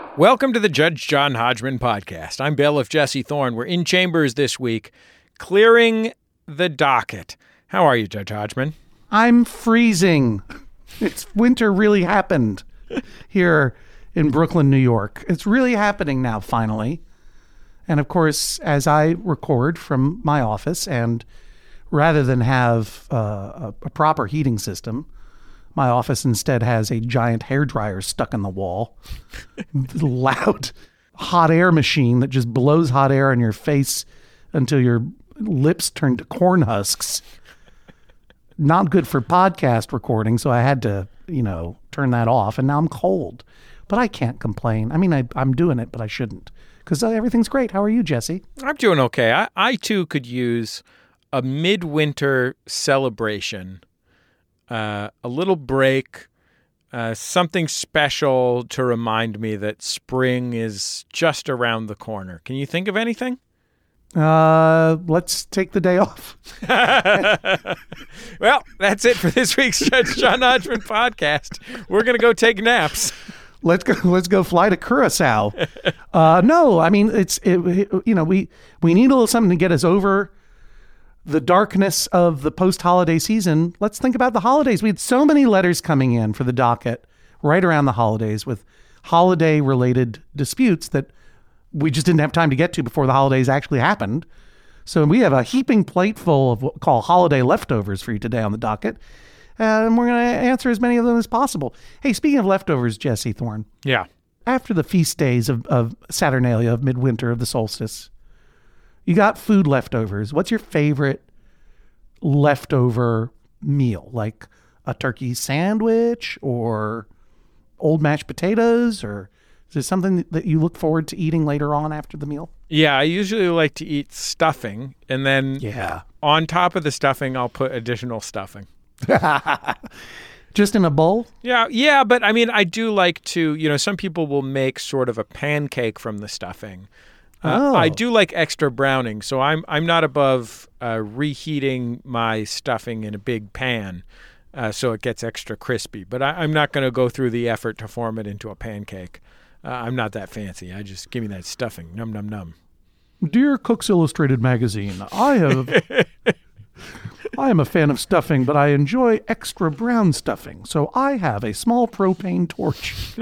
Welcome to the Judge John Hodgman podcast. I'm bailiff Jesse Thorne. We're in chambers this week, clearing the docket. How are you, Judge Hodgman? I'm freezing. It's winter really happened here in Brooklyn, New York. It's really happening now, finally. And of course, as I record from my office, and rather than have a proper heating system, my office instead has a giant hairdryer stuck in the wall. Loud hot air machine that just blows hot air on your face until your lips turn to corn husks. Not good for podcast recording, so I had to, turn that off, and now I'm cold. But I can't complain. I mean, I'm doing it, but I shouldn't, because everything's great. How are you, Jesse? I'm doing okay. I too could use a midwinter celebration, a little break, something special to remind me that spring is just around the corner. Can you think of anything? Let's take the day off. Well, that's it for this week's Judge John Hodgman podcast. We're going to go take naps. Let's go fly to Curacao. No, I mean, we need a little something to get us over the darkness of the post-holiday season. Let's think about the holidays. We had so many letters coming in for the docket right around the holidays with holiday-related disputes that we just didn't have time to get to before the holidays actually happened. So we have a heaping plate full of what we call holiday leftovers for you today on the docket. And we're going to answer as many of them as possible. Hey, speaking of leftovers, Jesse Thorne. Yeah. After the feast days of Saturnalia, of midwinter, of the solstice, you got food leftovers. What's your favorite leftover meal? Like a turkey sandwich or old mashed potatoes? Or is there something that you look forward to eating later on after the meal? Yeah, I usually like to eat stuffing. And then on top of the stuffing, I'll put additional stuffing. Just in a bowl? Yeah, but I mean, I do like to, some people will make sort of a pancake from the stuffing. I do like extra browning, so I'm not above reheating my stuffing in a big pan so it gets extra crispy. But I'm not going to go through the effort to form it into a pancake. I'm not that fancy. I just give me that stuffing. Num, num, num. Dear Cook's Illustrated magazine, I am a fan of stuffing, but I enjoy extra brown stuffing, so I have a small propane torch.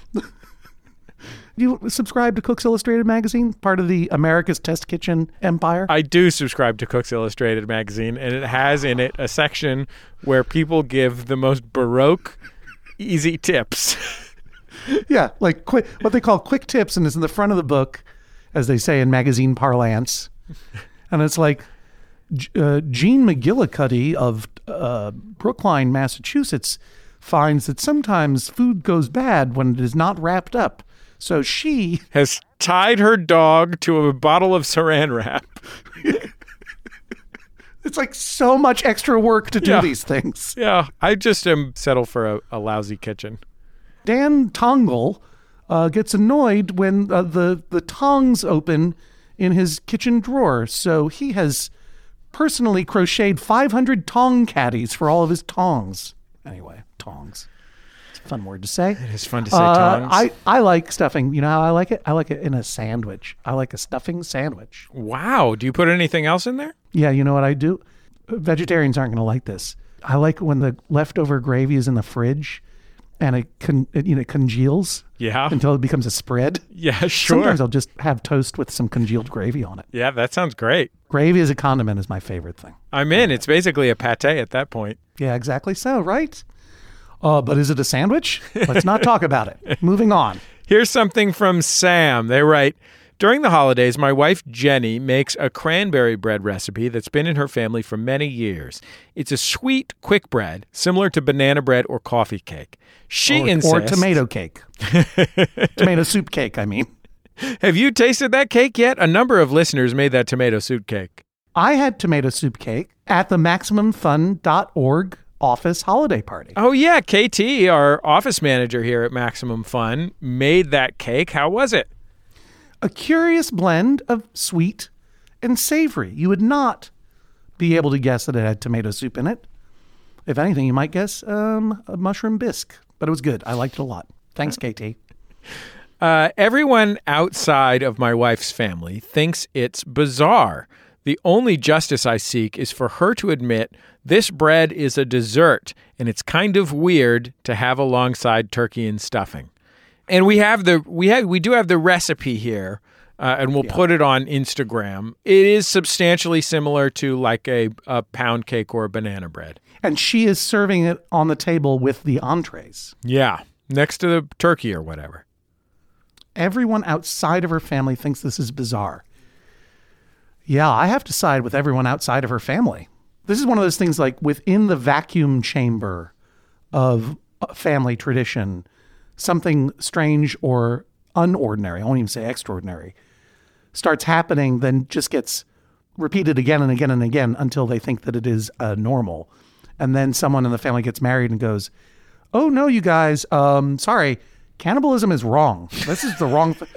Do you subscribe to Cook's Illustrated magazine, part of the America's Test Kitchen empire? I do subscribe to Cook's Illustrated magazine, and it has in it a section where people give the most Baroque, easy tips. Yeah, like what they call quick tips, and it's in the front of the book, as they say in magazine parlance. And it's like, Jean McGillicuddy of Brookline, Massachusetts, finds that sometimes food goes bad when it is not wrapped up. So she has tied her dog to a bottle of saran wrap. It's like so much extra work to do these things. Yeah, I just am settled for a lousy kitchen. Dan Tongle gets annoyed when the tongs open in his kitchen drawer. So he has personally crocheted 500 tong caddies for all of his tongs. Anyway, tongs. It's a fun word to say. It is fun to say tongs. I like stuffing. You know how I like it? I like it in a sandwich. I like a stuffing sandwich. Wow. Do you put anything else in there? Yeah, you know what I do? Vegetarians aren't going to like this. I like when the leftover gravy is in the fridge and it congeals until it becomes a spread. Yeah, sure. Sometimes I'll just have toast with some congealed gravy on it. Yeah, that sounds great. Gravy as a condiment is my favorite thing. I'm in. It's basically a pate at that point. Yeah, exactly so, right? But is it a sandwich? Let's not talk about it. Moving on. Here's something from Sam. They write, during the holidays, my wife Jenny makes a cranberry bread recipe that's been in her family for many years. It's a sweet, quick bread, similar to banana bread or coffee cake. She insists... Or tomato cake. Tomato soup cake, I mean. Have you tasted that cake yet? A number of listeners made that tomato soup cake. I had tomato soup cake at the MaximumFun.org office holiday party. Oh, yeah. KT, our office manager here at Maximum Fun, made that cake. How was it? A curious blend of sweet and savory. You would not be able to guess that it had tomato soup in it. If anything, you might guess a mushroom bisque. But it was good. I liked it a lot. Thanks, KT. Everyone outside of my wife's family thinks it's bizarre. The only justice I seek is for her to admit this bread is a dessert, and it's kind of weird to have alongside turkey and stuffing. And we do have the recipe here, and we'll put it on Instagram. It is substantially similar to like a pound cake or a banana bread. And she is serving it on the table with the entrees. Yeah, next to the turkey or whatever. Everyone outside of her family thinks this is bizarre. Yeah, I have to side with everyone outside of her family. This is one of those things like within the vacuum chamber of family tradition, something strange or unordinary, I won't even say extraordinary, starts happening, then just gets repeated again and again and again until they think that it is normal. And then someone in the family gets married and goes, oh, no, you guys, sorry, cannibalism is wrong. This is the wrong thing.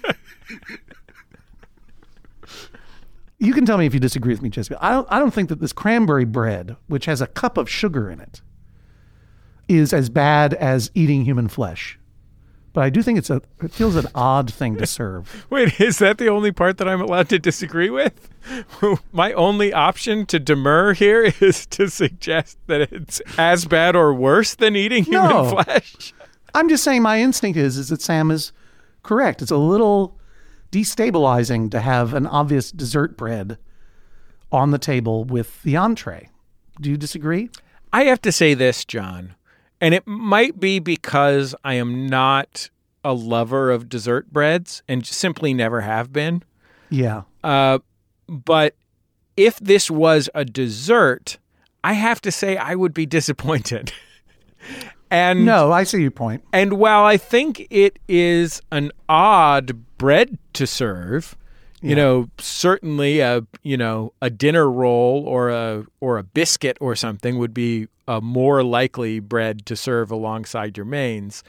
You can tell me if you disagree with me, Jessica. I don't think that this cranberry bread, which has a cup of sugar in it, is as bad as eating human flesh. But I do think it feels an odd thing to serve. Wait, is that the only part that I'm allowed to disagree with? My only option to demur here is to suggest that it's as bad or worse than eating human flesh. I'm just saying my instinct is that Sam is correct. It's a little destabilizing to have an obvious dessert bread on the table with the entree. Do you disagree? I have to say this, John, and it might be because I am not a lover of dessert breads and simply never have been. Yeah. But if this was a dessert, I have to say I would be disappointed. And no, I see your point. And while I think it is an odd bread to serve, certainly a dinner roll or a biscuit or something would be a more likely bread to serve alongside your mains.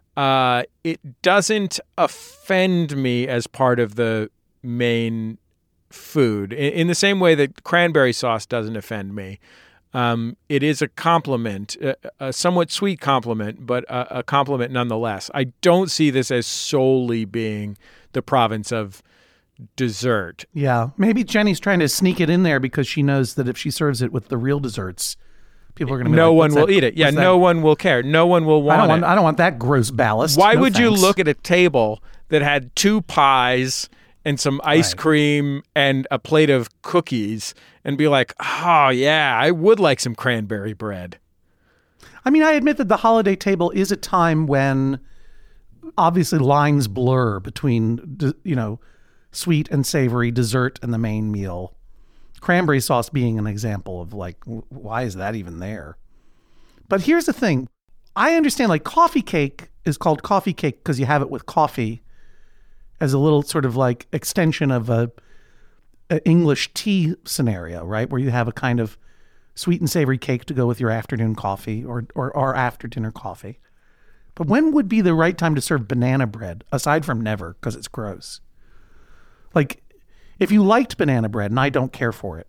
It doesn't offend me as part of the main food in the same way that cranberry sauce doesn't offend me. It is a compliment, a somewhat sweet compliment, but a compliment nonetheless. I don't see this as solely being the province of dessert. Yeah. Maybe Jenny's trying to sneak it in there because she knows that if she serves it with the real desserts, people are going to be no like, one will eat it. Yeah, no one will care. No one will want it. I don't want that gross ballast. Why No would thanks. you look at a table that had 2 pies and some ice cream and a plate of cookies and be like, oh, yeah, I would like some cranberry bread? I mean, I admit that the holiday table is a time when obviously lines blur between, sweet and savory, dessert and the main meal. Cranberry sauce being an example of like, why is that even there? But here's the thing. I understand like coffee cake is called coffee cake because you have it with coffee as a little sort of like extension of a English tea scenario, right? Where you have a kind of sweet and savory cake to go with your afternoon coffee or after dinner coffee. But when would be the right time to serve banana bread, aside from never, because it's gross? Like, if you liked banana bread, and I don't care for it.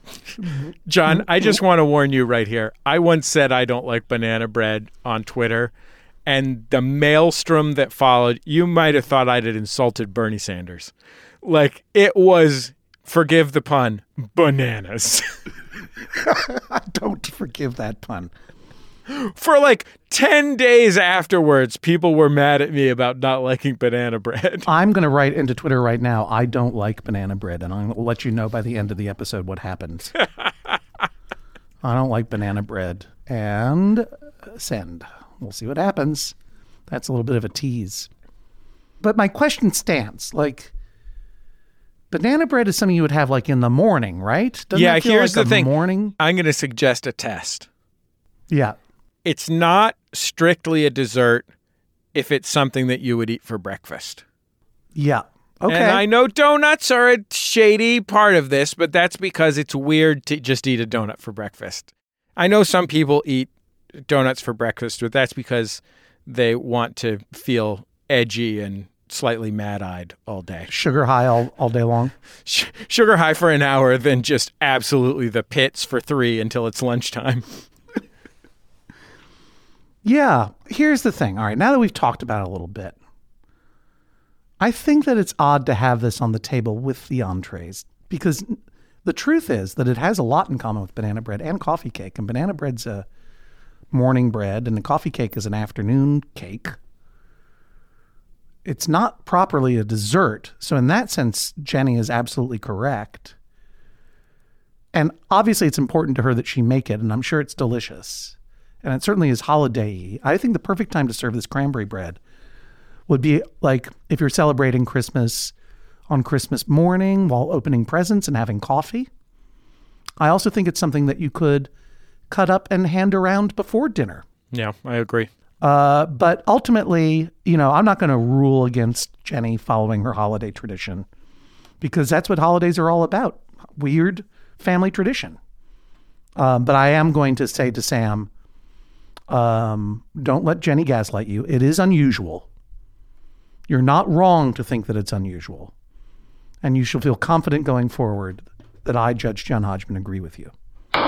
John, I just want to warn you right here. I once said I don't like banana bread on Twitter, and the maelstrom that followed, you might have thought I had insulted Bernie Sanders. Like, it was, forgive the pun, bananas. I don't forgive that pun. For like 10 days afterwards, people were mad at me about not liking banana bread. I'm going to write into Twitter right now, I don't like banana bread, and I'll let you know by the end of the episode what happens. I don't like banana bread. And send. We'll see what happens. That's a little bit of a tease. But my question stands. Like, banana bread is something you would have like in the morning, right? Doesn't that feel here's like the thing. Morning? I'm going to suggest a test. Yeah. It's not strictly a dessert if it's something that you would eat for breakfast. Yeah. Okay. And I know donuts are a shady part of this, but that's because it's weird to just eat a donut for breakfast. I know some people eat donuts for breakfast, but that's because they want to feel edgy and slightly mad-eyed all day. Sugar high all day long. Sugar high for an hour, then just absolutely the pits for 3 until it's lunchtime. Yeah. Here's the thing. All right. Now that we've talked about it a little bit, I think that it's odd to have this on the table with the entrees, because the truth is that it has a lot in common with banana bread and coffee cake. And banana bread's a morning bread, and the coffee cake is an afternoon cake. It's not properly a dessert. So in that sense, Jenny is absolutely correct. And obviously it's important to her that she make it, and I'm sure it's delicious. And it certainly is holiday-y. I think the perfect time to serve this cranberry bread would be like if you're celebrating Christmas on Christmas morning while opening presents and having coffee. I also think it's something that you could cut up and hand around before dinner. Yeah, I agree. But ultimately, I'm not going to rule against Jenny following her holiday tradition, because that's what holidays are all about. Weird family tradition. But I am going to say to Sam, don't let Jenny gaslight you. It is unusual. You're not wrong to think that it's unusual. And you shall feel confident going forward that I, Judge John Hodgman, agree with you.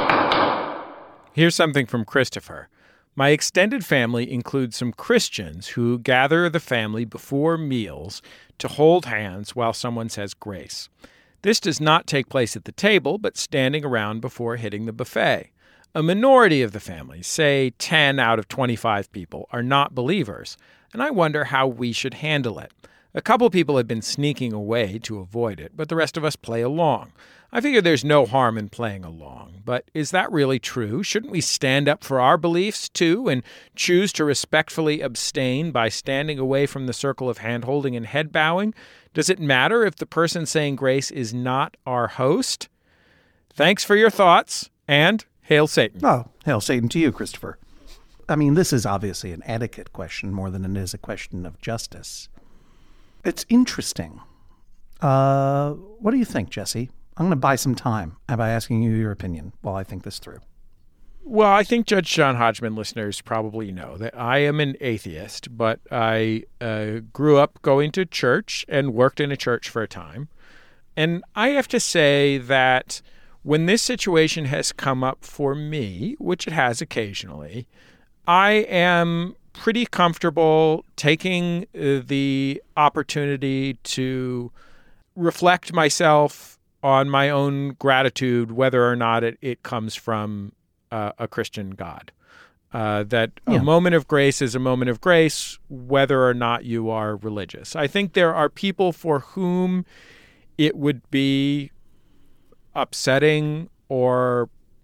Here's something from Christopher. My extended family includes some Christians who gather the family before meals to hold hands while someone says grace. This does not take place at the table, but standing around before hitting the buffet. A minority of the family, say 10 out of 25 people, are not believers, and I wonder how we should handle it. A couple people have been sneaking away to avoid it, but the rest of us play along. I figure there's no harm in playing along, but is that really true? Shouldn't we stand up for our beliefs, too, and choose to respectfully abstain by standing away from the circle of hand-holding and head-bowing? Does it matter if the person saying grace is not our host? Thanks for your thoughts, and hail Satan. Oh, hail Satan to you, Christopher. I mean, this is obviously an etiquette question more than it is a question of justice. It's interesting. What do you think, Jesse? I'm going to buy some time by asking you your opinion while I think this through. Well, I think Judge John Hodgman listeners probably know that I am an atheist, but I grew up going to church and worked in a church for a time. And I have to say that when this situation has come up for me, which it has occasionally, I am pretty comfortable taking the opportunity to reflect myself on my own gratitude, whether or not it comes from a Christian God. That a moment of grace is a moment of grace, whether or not you are religious. I think there are people for whom it would be upsetting or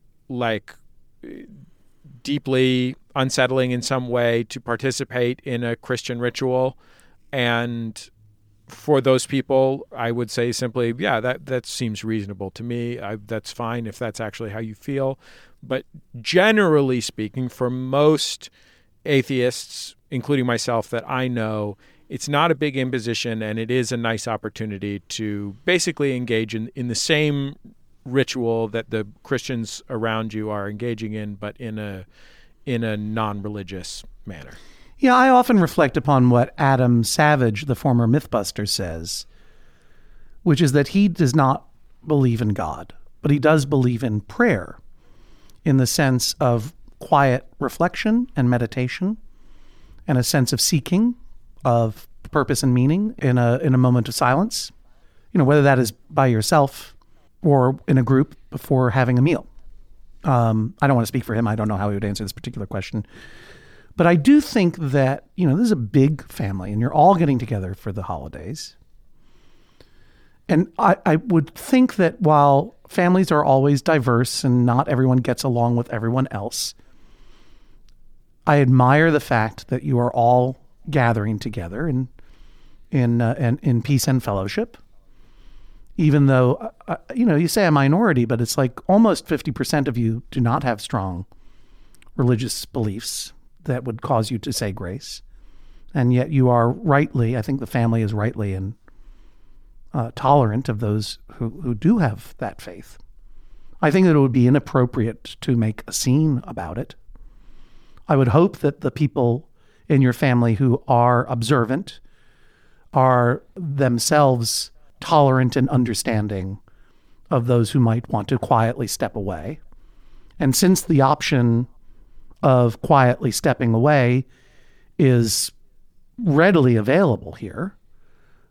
deeply unsettling in some way to participate in a Christian ritual. And for those people, I would say simply, yeah, that seems reasonable to me. That's fine if that's actually how you feel. But generally speaking, for most atheists, including myself that I know, it's not a big imposition, and it is a nice opportunity to basically engage in the same ritual that the Christians around you are engaging in, but in a non-religious manner. Yeah, I often reflect upon what Adam Savage, the former Mythbuster, says, which is that he does not believe in God, but he does believe in prayer in the sense of quiet reflection and meditation and a sense of seeking of purpose and meaning in a moment of silence, whether that is by yourself or in a group before having a meal. I don't want to speak for him. I don't know how he would answer this particular question. But I do think that, this is a big family and you're all getting together for the holidays. And I would think that while families are always diverse and not everyone gets along with everyone else, I admire the fact that you are all gathering together in peace and fellowship. Even though, you say a minority, but it's like almost 50% of you do not have strong religious beliefs that would cause you to say grace. And yet you are rightly, I think the family is rightly and tolerant of those who do have that faith. I think that it would be inappropriate to make a scene about it. I would hope that the people in your family who are observant are themselves tolerant and understanding of those who might want to quietly step away. And since the option of quietly stepping away is readily available here,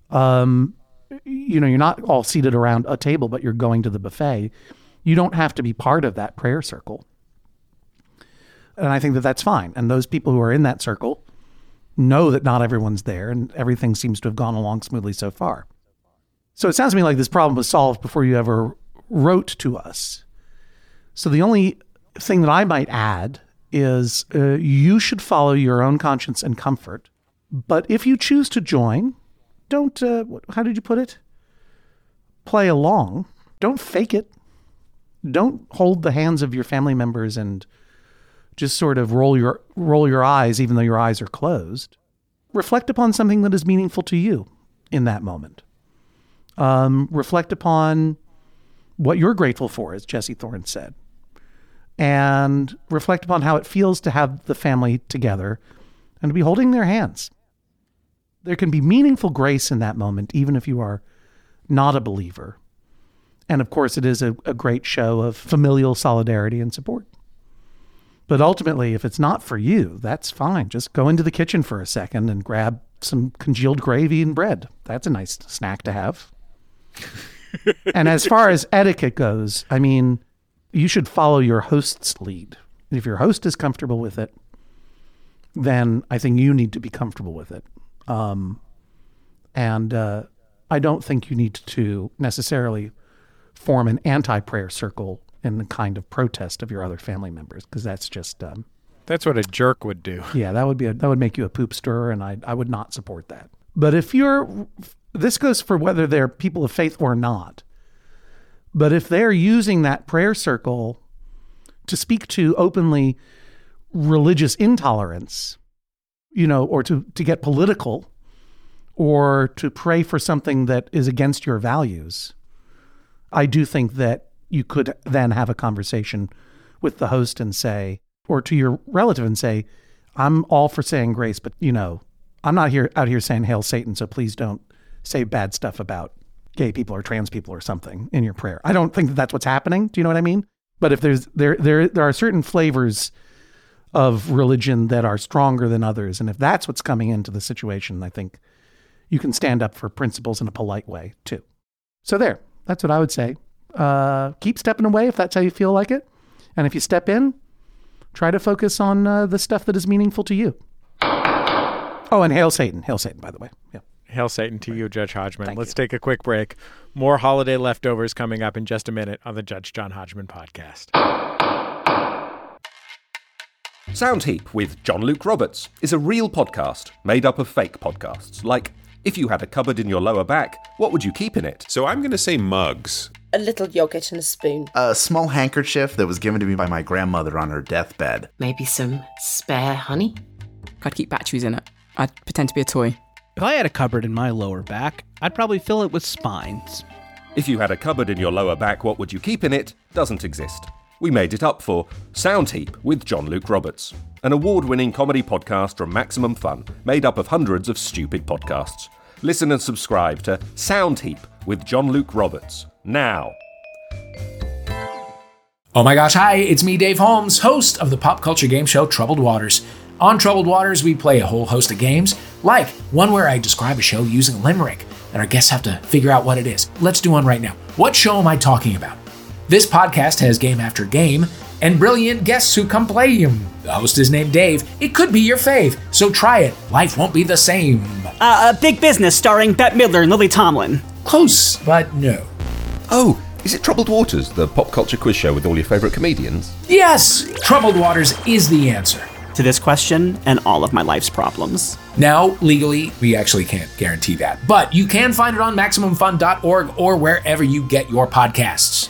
You're not all seated around a table, but you're going to the buffet. You don't have to be part of that prayer circle. And I think that that's fine. And those people who are in that circle know that not everyone's there and everything seems to have gone along smoothly so far. So it sounds to me like this problem was solved before you ever wrote to us. So the only thing that I might add is you should follow your own conscience and comfort. But if you choose to join, don't, how did you put it? Play along. Don't fake it. Don't hold the hands of your family members and just sort of roll your eyes, even though your eyes are closed. Reflect upon something that is meaningful to you in that moment. Reflect upon what you're grateful for, as Jesse Thorne said. And reflect upon how it feels to have the family together and to be holding their hands. There can be meaningful grace in that moment, even if you are not a believer. And of course, it is a great show of familial solidarity and support. But ultimately, if it's not for you, that's fine. Just go into the kitchen for a second and grab some congealed gravy and bread. That's a nice snack to have. And as far as etiquette goes, I mean, you should follow your host's lead. If your host is comfortable with it, then I think you need to be comfortable with it. I don't think you need to necessarily form an anti-prayer circle in the kind of protest of your other family members, because that's just that's what a jerk would do. Yeah, that would make you a poop stirrer, and I would not support that. But this goes for whether they're people of faith or not. But if they're using that prayer circle to speak to openly religious intolerance, or to get political, or to pray for something that is against your values, I do think that you could then have a conversation with the host and say, or to your relative and say, I'm all for saying grace, but I'm not out here saying Hail Satan, so please don't say bad stuff about gay people or trans people or something in your prayer. I don't think that that's what's happening. Do you know what I mean? But if there are certain flavors of religion that are stronger than others, and if that's what's coming into the situation, I think you can stand up for principles in a polite way too. So that's what I would say. Keep stepping away if that's how you feel like it. And if you step in, try to focus on the stuff that is meaningful to you. Oh, and Hail Satan. Hail Satan, by the way. Yeah. Hail Satan to you, Judge Hodgman. Let's you. take a quick break. More holiday leftovers coming up in just a minute on the Judge John Hodgman podcast. Soundheap with John Luke Roberts is a real podcast made up of fake podcasts. Like, if you had a cupboard in your lower back, what would you keep in it? So I'm going to say mugs. A little yogurt and a spoon. A small handkerchief that was given to me by my grandmother on her deathbed. Maybe some spare honey. I'd keep batteries in it. I'd pretend to be a toy. If I had a cupboard in my lower back, I'd probably fill it with spines. If you had a cupboard in your lower back, what would you keep in it? Doesn't exist. We made it up for Soundheap with John Luke Roberts, an award-winning comedy podcast from Maximum Fun, made up of hundreds of stupid podcasts. Listen and subscribe to Soundheap with John Luke Roberts now. Oh my gosh, hi, it's me, Dave Holmes, host of the pop culture game show Troubled Waters. On Troubled Waters, we play a whole host of games, like one where I describe a show using a limerick, and our guests have to figure out what it is. Let's do one right now. What show am I talking about? This podcast has game after game, and brilliant guests who come play them. The host is named Dave. It could be your fave, so try it. Life won't be the same. Big Business starring Bette Midler and Lily Tomlin. Close, but no. Oh, is it Troubled Waters, the pop culture quiz show with all your favourite comedians? Yes, Troubled Waters is the answer to this question and all of my life's problems. Now, legally, we actually can't guarantee that, but you can find it on MaximumFun.org or wherever you get your podcasts.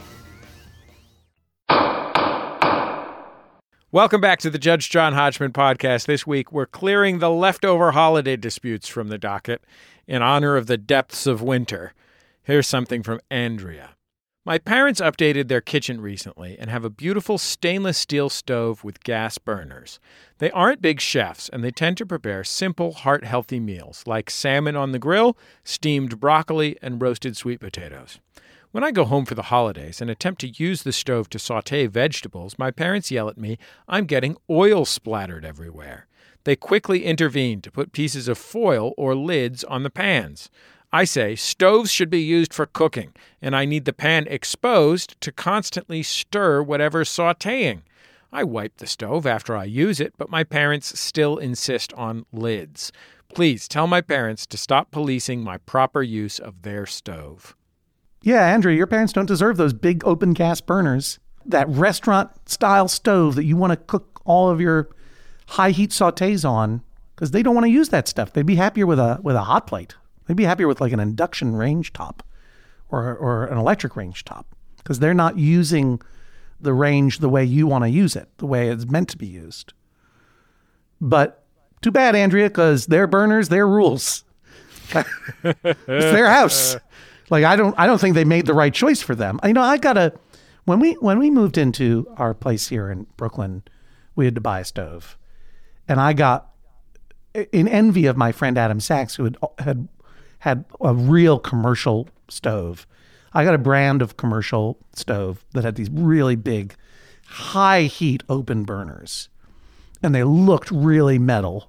Welcome back to the Judge John Hodgman podcast. This week, we're clearing the leftover holiday disputes from the docket in honor of the depths of winter. Here's something from Andrea. My parents updated their kitchen recently and have a beautiful stainless steel stove with gas burners. They aren't big chefs, and they tend to prepare simple, heart-healthy meals like salmon on the grill, steamed broccoli, and roasted sweet potatoes. When I go home for the holidays and attempt to use the stove to sauté vegetables, my parents yell at me, I'm getting oil splattered everywhere. They quickly intervene to put pieces of foil or lids on the pans. I say stoves should be used for cooking, and I need the pan exposed to constantly stir whatever's sautéing. I wipe the stove after I use it, but my parents still insist on lids. Please tell my parents to stop policing my proper use of their stove. Yeah, Andrew, your parents don't deserve those big open gas burners. That restaurant-style stove that you want to cook all of your high-heat sautés on, because they don't want to use that stuff. They'd be happier with a hot plate. They'd be happier with like an induction range top or an electric range top, because they're not using the range the way you want to use it, the way it's meant to be used. But too bad, Andrea, because their burners, their rules. It's their house. Like, I don't think they made the right choice for them. You know, when we moved into our place here in Brooklyn, we had to buy a stove. And I got, in envy of my friend Adam Sachs, who had a real commercial stove. I got a brand of commercial stove that had these really big, high heat open burners. And they looked really metal.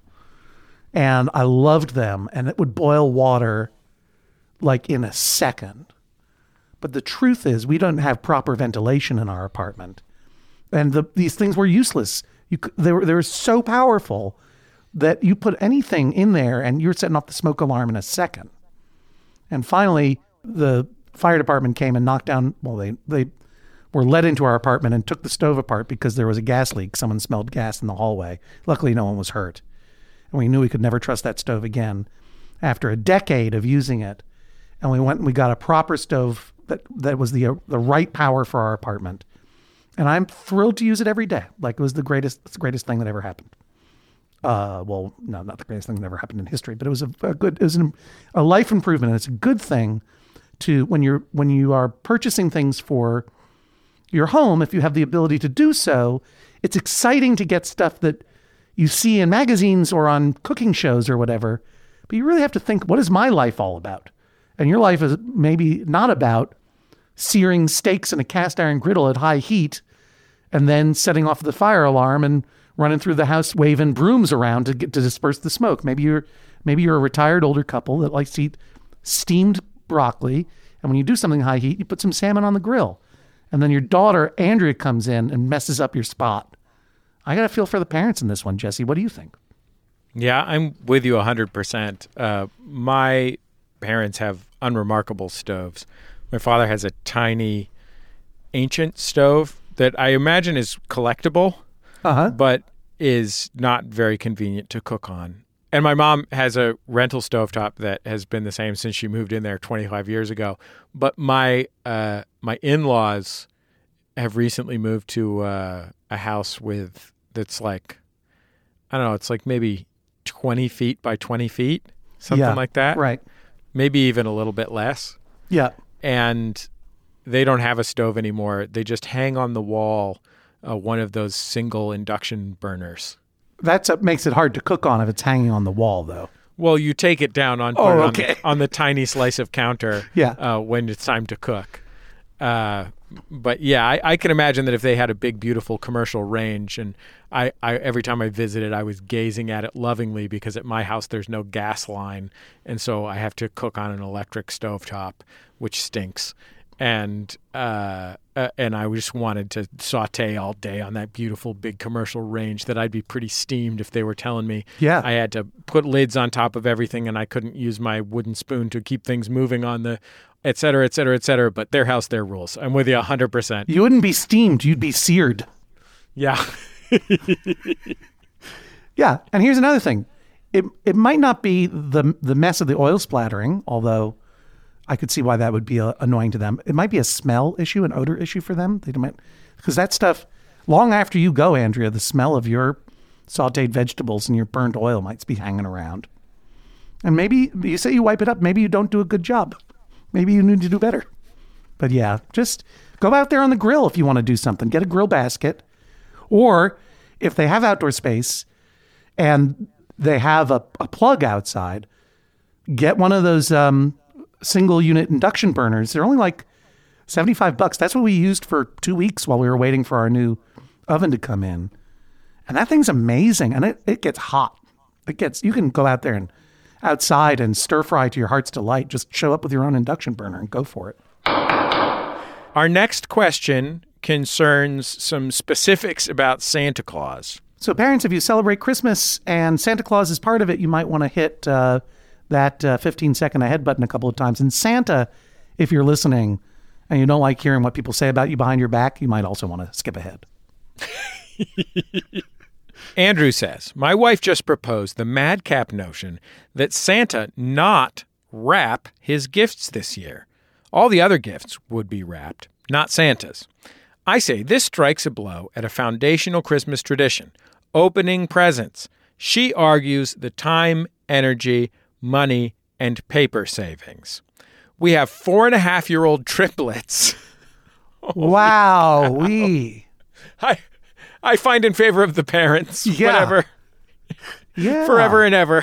And I loved them. And it would boil water like in a second. But the truth is, we don't have proper ventilation in our apartment. And these things were useless. They were so powerful that you put anything in there and you're setting off the smoke alarm in a second. And finally, the fire department came and knocked down, they were led into our apartment and took the stove apart because there was a gas leak. Someone smelled gas in the hallway. Luckily, no one was hurt. And we knew we could never trust that stove again. After a decade of using it, and we went and we got a proper stove that was the right power for our apartment. And I'm thrilled to use it every day. Like, it was the greatest thing that ever happened. Well, no, not the greatest thing that ever happened in history, but it was a life improvement. And it's a good thing to, when you are purchasing things for your home, if you have the ability to do so, it's exciting to get stuff that you see in magazines or on cooking shows or whatever. But you really have to think, what is my life all about? And your life is maybe not about searing steaks in a cast iron griddle at high heat and then setting off the fire alarm and running through the house waving brooms around to disperse the smoke. Maybe you're a retired older couple that likes to eat steamed broccoli, and when you do something high heat, you put some salmon on the grill. And then your daughter, Andrea, comes in and messes up your spot. I got to feel for the parents in this one, Jesse. What do you think? Yeah, I'm with you 100%. My parents have unremarkable stoves. My father has a tiny ancient stove that I imagine is collectible, but is not very convenient to cook on. And my mom has a rental stovetop that has been the same since she moved in there 25 years ago. But my in-laws have recently moved to a house that's like, I don't know, it's like maybe 20 feet by 20 feet, something like that. Right. Maybe even a little bit less. Yeah. And they don't have a stove anymore. They just hang on the wall one of those single induction burners. That's what makes it hard to cook on if it's hanging on the wall, though. Well, you take it down on on the tiny slice of counter when it's time to cook. But yeah, I can imagine that if they had a big, beautiful commercial range, and I every time I visited, I was gazing at it lovingly because at my house there's no gas line, and so I have to cook on an electric stovetop, which stinks. And I just wanted to saute all day on that beautiful big commercial range that I'd be pretty steamed if they were telling me I had to put lids on top of everything and I couldn't use my wooden spoon to keep things moving on the et cetera, et cetera, et cetera. But their house, their rules. I'm with you 100%. You wouldn't be steamed. You'd be seared. Yeah. Yeah. And here's another thing. It might not be the mess of the oil splattering, although I could see why that would be annoying to them. It might be a smell issue, an odor issue for them. Because that stuff, long after you go, Andrea, the smell of your sauteed vegetables and your burnt oil might be hanging around. And maybe you say you wipe it up. Maybe you don't do a good job. Maybe you need to do better. But yeah, just go out there on the grill if you want to do something. Get a grill basket. Or if they have outdoor space and they have a plug outside, get one of those single unit induction burners. They're only like $75. That's what we used for 2 weeks while we were waiting for our new oven to come in. And that thing's amazing. And it gets hot. You can go out there and outside and stir fry to your heart's delight. Just show up with your own induction burner and go for it. Our next question concerns some specifics about Santa Claus. So parents, if you celebrate Christmas and Santa Claus is part of it, you might want to hit that 15-second ahead button a couple of times. And Santa, if you're listening and you don't like hearing what people say about you behind your back, you might also want to skip ahead. Andrew says, my wife just proposed the madcap notion that Santa not wrap his gifts this year. All the other gifts would be wrapped, not Santa's. I say this strikes a blow at a foundational Christmas tradition, opening presents. She argues the time, energy, money, and paper savings. We have 4.5-year-old triplets. Wow. I find in favor of the parents. Yeah. Whatever. Yeah. Forever and ever.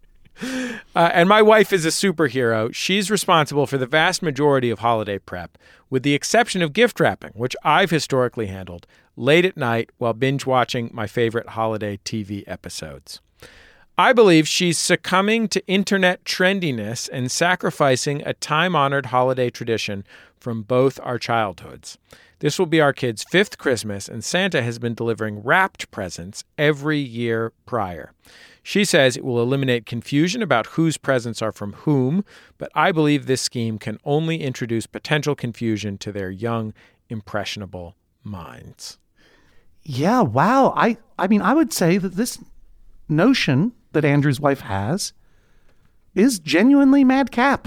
And my wife is a superhero. She's responsible for the vast majority of holiday prep, with the exception of gift wrapping, which I've historically handled late at night while binge watching my favorite holiday TV episodes. I believe she's succumbing to internet trendiness and sacrificing a time-honored holiday tradition from both our childhoods. This will be our kids' 5th Christmas, and Santa has been delivering wrapped presents every year prior. She says it will eliminate confusion about whose presents are from whom, but I believe this scheme can only introduce potential confusion to their young, impressionable minds. Yeah, wow. I mean, I would say that this notion that Andrew's wife has is genuinely madcap.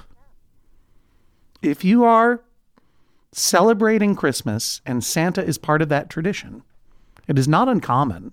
If you are celebrating Christmas and Santa is part of that tradition, it is not uncommon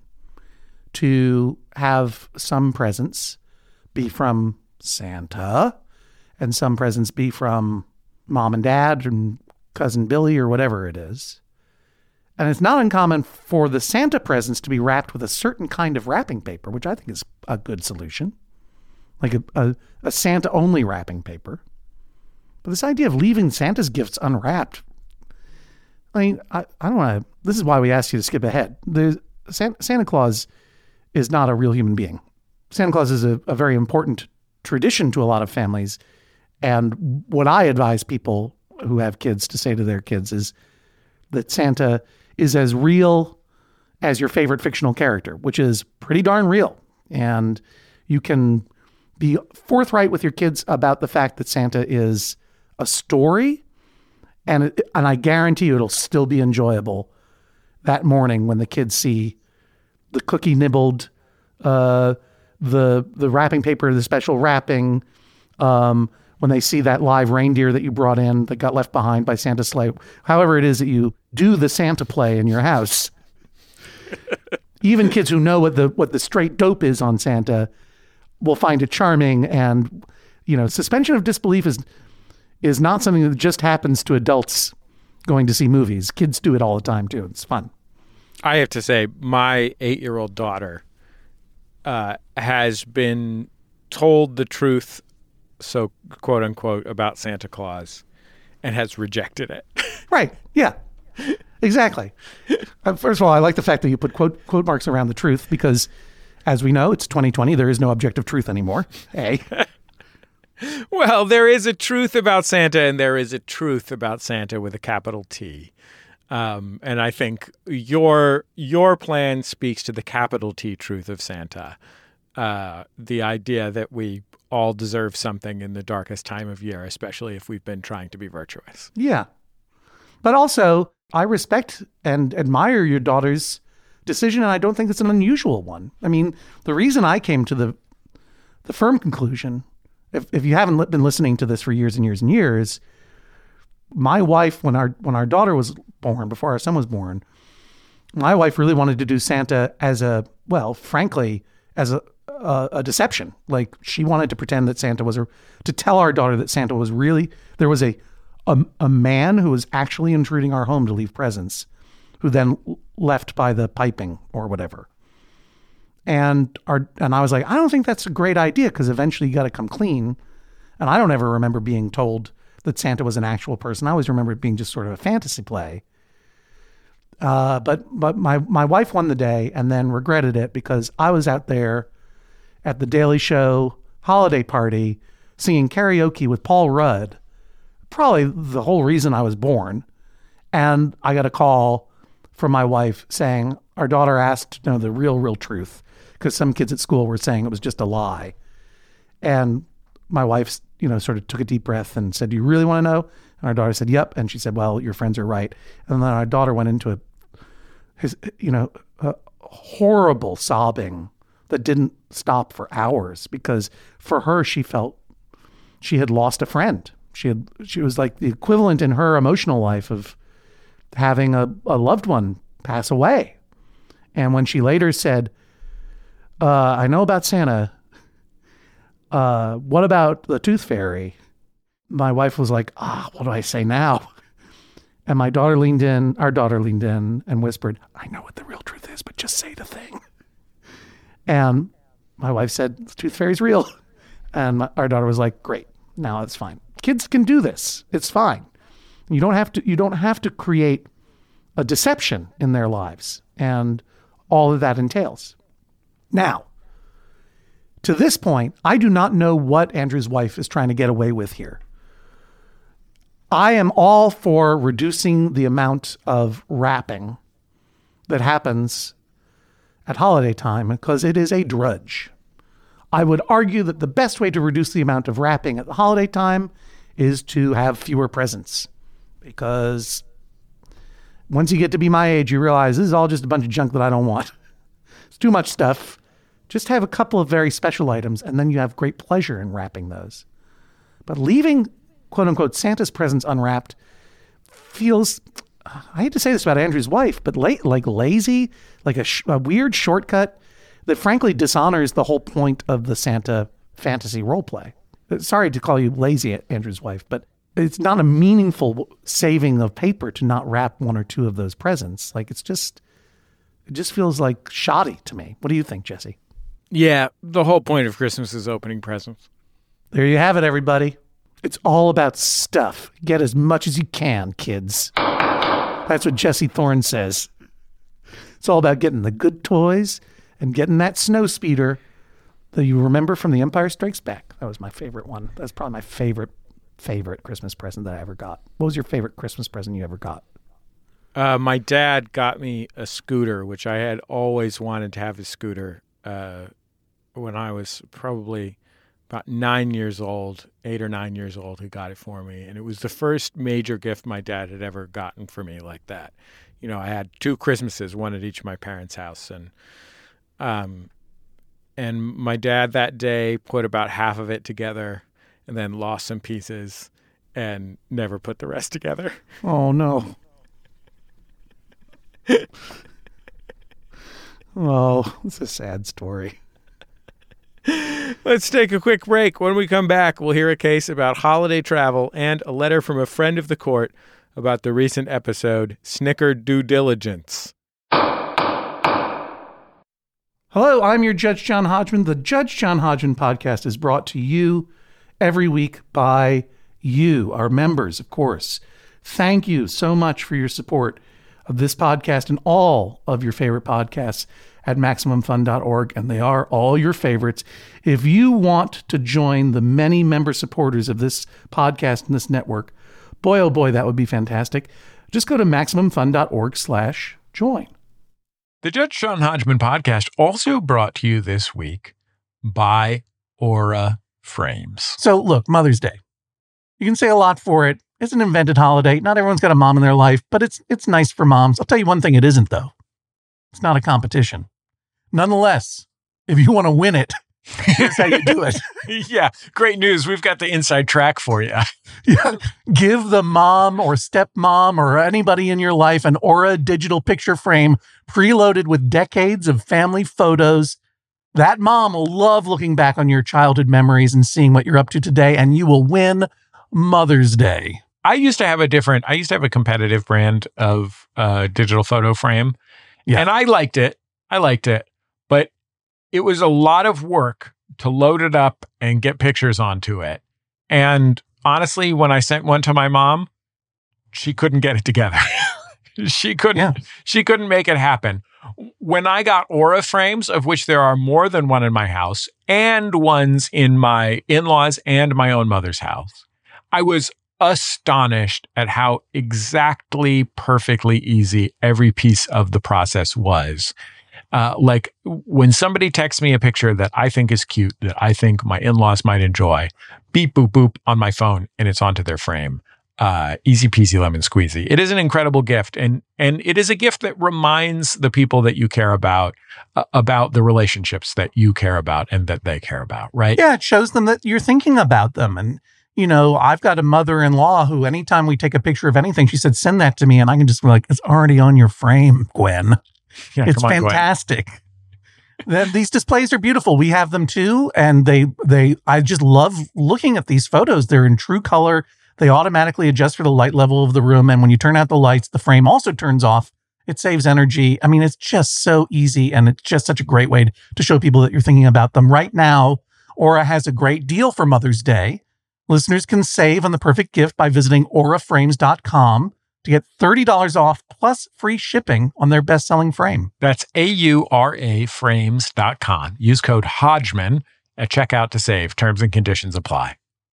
to have some presents be from Santa and some presents be from mom and dad and cousin Billy or whatever it is. And it's not uncommon for the Santa presents to be wrapped with a certain kind of wrapping paper, which I think is a good solution, like a Santa-only wrapping paper. But this idea of leaving Santa's gifts unwrapped, I mean, I don't want to... This is why we asked you to skip ahead. Santa Claus is not a real human being. Santa Claus is a very important tradition to a lot of families. And what I advise people who have kids to say to their kids is that Santa is as real as your favorite fictional character, which is pretty darn real. And you can be forthright with your kids about the fact that Santa is a story, and I guarantee you it'll still be enjoyable that morning when the kids see the cookie nibbled, the wrapping paper, the special wrapping, when they see that live reindeer that you brought in that got left behind by Santa's sleigh, however it is that you do the Santa play in your house. Even kids who know what the straight dope is on Santa will find it charming. And, suspension of disbelief is not something that just happens to adults going to see movies. Kids do it all the time too. It's fun. I have to say, my 8-year-old daughter has been told the truth, so quote unquote, about Santa Claus and has rejected it. Right. Yeah, exactly. First of all, I like the fact that you put quote marks around the truth because, as we know, it's 2020. There is no objective truth anymore. Hey. Well, there is a truth about Santa, and there is a truth about Santa with a capital T. And I think your plan speaks to the capital T truth of Santa. The idea that we all deserve something in the darkest time of year, especially if we've been trying to be virtuous. Yeah. But also, I respect and admire your daughter's decision, and I don't think it's an unusual one. I mean, the reason I came to the firm conclusion, if you haven't been listening to this for years and years and years, my wife, when our daughter was born, before our son was born, my wife really wanted to do Santa as frankly, as a deception. Like, she wanted to pretend that Santa was to tell our daughter that Santa was really, there was a man who was actually intruding our home to leave presents, who then left by the piping or whatever. And I was like, I don't think that's a great idea, because eventually you got to come clean. And I don't ever remember being told that Santa was an actual person. I always remember it being just sort of a fantasy play. But my wife won the day and then regretted it, because I was out there at the Daily Show holiday party singing karaoke with Paul Rudd, probably the whole reason I was born. And I got a call from my wife saying our daughter asked to know the real truth because some kids at school were saying it was just a lie. And my wife, sort of took a deep breath and said, "Do you really want to know?" And our daughter said, "Yep." And she said, "Well, your friends are right." And then our daughter went into a horrible sobbing that didn't stop for hours because for her, she felt she had lost a friend. She was like the equivalent in her emotional life of having a loved one pass away. And when she later said, "I know about Santa. What about the Tooth Fairy?" My wife was like, what do I say now? And our daughter leaned in and whispered, "I know what the real truth is, but just say the thing." And my wife said, "The Tooth Fairy's real." And our daughter was like, "Great. Now it's fine. Kids can do this. It's fine. You don't have to create a deception in their lives and all that entails." Now, to this point, I do not know what Andrew's wife is trying to get away with here. I am all for reducing the amount of wrapping that happens at holiday time because it is a drudge. I would argue that the best way to reduce the amount of wrapping at the holiday time is to have fewer presents, because once you get to be my age, you realize this is all just a bunch of junk that I don't want. It's too much stuff. Just have a couple of very special items, and then you have great pleasure in wrapping those. But leaving, quote unquote, Santa's presents unwrapped feels, I hate to say this about Andrew's wife, but like lazy, like a weird shortcut that frankly dishonors the whole point of the Santa fantasy roleplay. Sorry to call you lazy, Andrew's wife, but it's not a meaningful saving of paper to not wrap one or two of those presents. Like it just feels like shoddy to me. What do you think, Jesse? Yeah, the whole point of Christmas is opening presents. There you have it, everybody. It's all about stuff. Get as much as you can, kids. That's what Jesse Thorne says. It's all about getting the good toys and getting that snow speeder that you remember from The Empire Strikes Back. That was my favorite one. That's probably my favorite Christmas present that I ever got. What was your favorite Christmas present you ever got? My dad got me a scooter, which I had always wanted to have a scooter when I was probably about 9 years old, 8 or 9 years old. He got it for me. And it was the first major gift my dad had ever gotten for me like that. I had 2 Christmases, one at each of my parents' house. And my dad that day put about half of it together and then lost some pieces and never put the rest together. Oh, no. Oh, it's a sad story. Let's take a quick break. When we come back, we'll hear a case about holiday travel and a letter from a friend of the court about the recent episode, Snicker Due Diligence. Hello, I'm your Judge John Hodgman. The Judge John Hodgman podcast is brought to you every week by you, our members, of course. Thank you so much for your support of this podcast and all of your favorite podcasts at MaximumFun.org, and they are all your favorites. If you want to join the many member supporters of this podcast and this network, boy, oh boy, that would be fantastic. Just go to MaximumFun.org/join. The Judge John Hodgman podcast also brought to you this week by Aura Frames. So look, Mother's Day. You can say a lot for it. It's an invented holiday. Not everyone's got a mom in their life, but it's nice for moms. I'll tell you one thing it isn't, though. It's not a competition. Nonetheless, if you want to win it, here's how you do it. Yeah, great news. We've got the inside track for you. Yeah, give the mom or stepmom or anybody in your life an Aura digital picture frame preloaded with decades of family photos. That mom will love looking back on your childhood memories and seeing what you're up to today, and you will win Mother's Day. I used to have a competitive brand of digital photo frame. Yeah. And I liked it, but it was a lot of work to load it up and get pictures onto it. And honestly, when I sent one to my mom, she couldn't get it together. She couldn't make it happen. When I got Aura frames, of which there are more than one in my house, and ones in my in-laws and my own mother's house, I was astonished at how exactly perfectly easy every piece of the process was. Like when somebody texts me a picture that I think is cute, that I think my in-laws might enjoy, beep, boop, boop on my phone, and it's onto their frame. Easy peasy lemon squeezy. It is an incredible gift. And it is a gift that reminds the people that you care about the relationships that you care about and that they care about, right? Yeah, it shows them that you're thinking about them. And, you know, I've got a mother-in-law who anytime we take a picture of anything, she said, send that to me. And I can just be like, it's already on your frame, Gwen. Yeah, it's fantastic. These displays are beautiful. We have them too. And I just love looking at these photos. They're in true color. They automatically adjust for the light level of the room. And when you turn out the lights, the frame also turns off. It saves energy. I mean, it's just so easy. And it's just such a great way to show people that you're thinking about them. Right now, Aura has a great deal for Mother's Day. Listeners can save on the perfect gift by visiting auraframes.com to get $30 off plus free shipping on their best-selling frame. That's AURA frames.com. Use code Hodgman at checkout to save. Terms and conditions apply.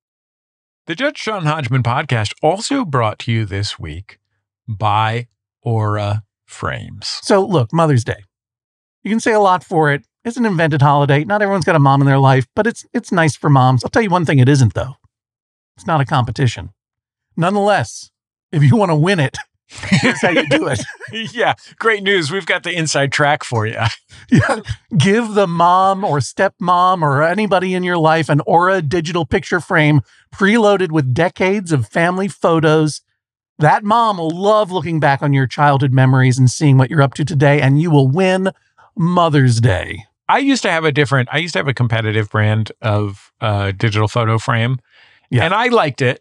The Judge John Hodgman podcast also brought to you this week by Aura Frames. So look, Mother's Day. You can say a lot for it. It's an invented holiday. Not everyone's got a mom in their life, but it's nice for moms. I'll tell you one thing it isn't, though. It's not a competition. Nonetheless, if you want to win it, here's how you do it. Yeah, great news. We've got the inside track for you. Yeah. Give the mom or stepmom or anybody in your life an Aura digital picture frame preloaded with decades of family photos. That mom will love looking back on your childhood memories and seeing what you're up to today, and you will win Mother's Day. I used to have a competitive brand of digital photo frame. Yeah. And I liked it.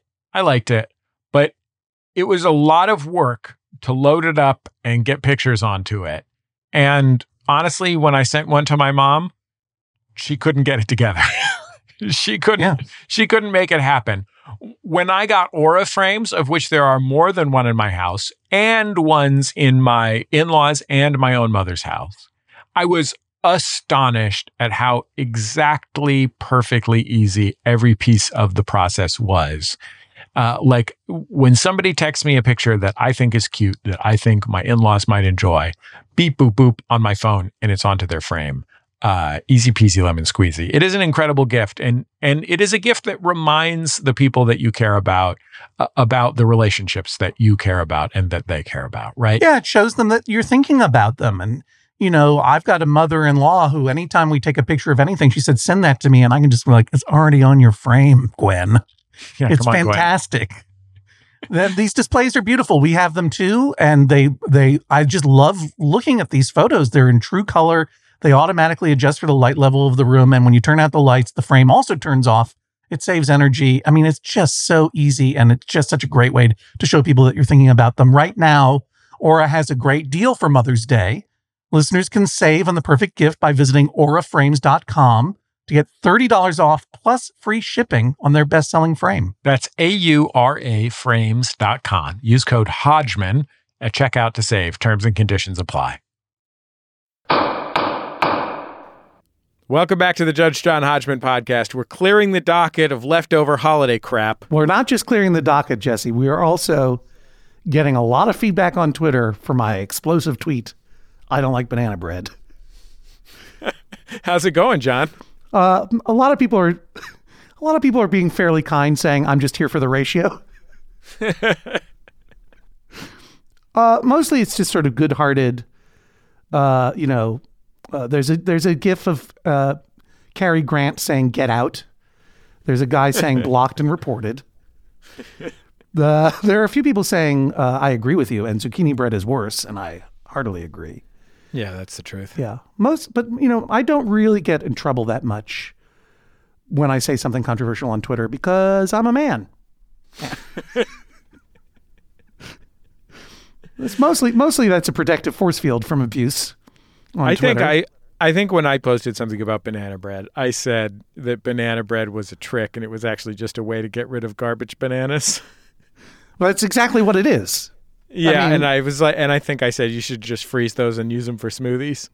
But it was a lot of work to load it up and get pictures onto it. And honestly, when I sent one to my mom, she couldn't get it together. She couldn't make it happen. When I got Aura frames, of which there are more than one in my house, and ones in my in-laws and my own mother's house, I was astonished at how exactly perfectly easy every piece of the process was. Like when somebody texts me a picture that I think is cute, that I think my in-laws might enjoy, beep, boop, boop on my phone, and it's onto their frame. Easy peasy lemon squeezy. It is an incredible gift. And it is a gift that reminds the people that you care about the relationships that you care about and that they care about, right? Yeah, it shows them that you're thinking about them. And, you know, I've got a mother-in-law who anytime we take a picture of anything, she said, send that to me. And I can just be like, it's already on your frame, Gwen. Yeah, it's fantastic. These displays are beautiful. We have them too. And I just love looking at these photos. They're in true color. They automatically adjust for the light level of the room. And when you turn out the lights, the frame also turns off. It saves energy. I mean, it's just so easy. And it's just such a great way to show people that you're thinking about them. Right now, Aura has a great deal for Mother's Day. Listeners can save on the perfect gift by visiting auraframes.com to get $30 off plus free shipping on their best-selling frame. That's AURA frames.com. Use code Hodgman at checkout to save. Terms and conditions apply. Welcome back to the Judge John Hodgman podcast. We're clearing the docket of leftover holiday crap. We're not just clearing the docket, Jesse. We are also getting a lot of feedback on Twitter for my explosive tweet, I don't like banana bread. How's it going, John? A lot of people are being fairly kind, saying I'm just here for the ratio. Mostly it's just sort of good-hearted, there's a gif of Cary Grant saying "get out." There's a guy saying "blocked and reported." There are a few people saying "I agree with you" and zucchini bread is worse, and I heartily agree. Yeah, that's the truth. Yeah, but I don't really get in trouble that much when I say something controversial on Twitter because I'm a man. It's mostly that's a protective force field from abuse. I think when I posted something about banana bread, I said that banana bread was a trick and it was actually just a way to get rid of garbage bananas. Well, that's exactly what it is. Yeah, and I was like, and I think I said you should just freeze those and use them for smoothies.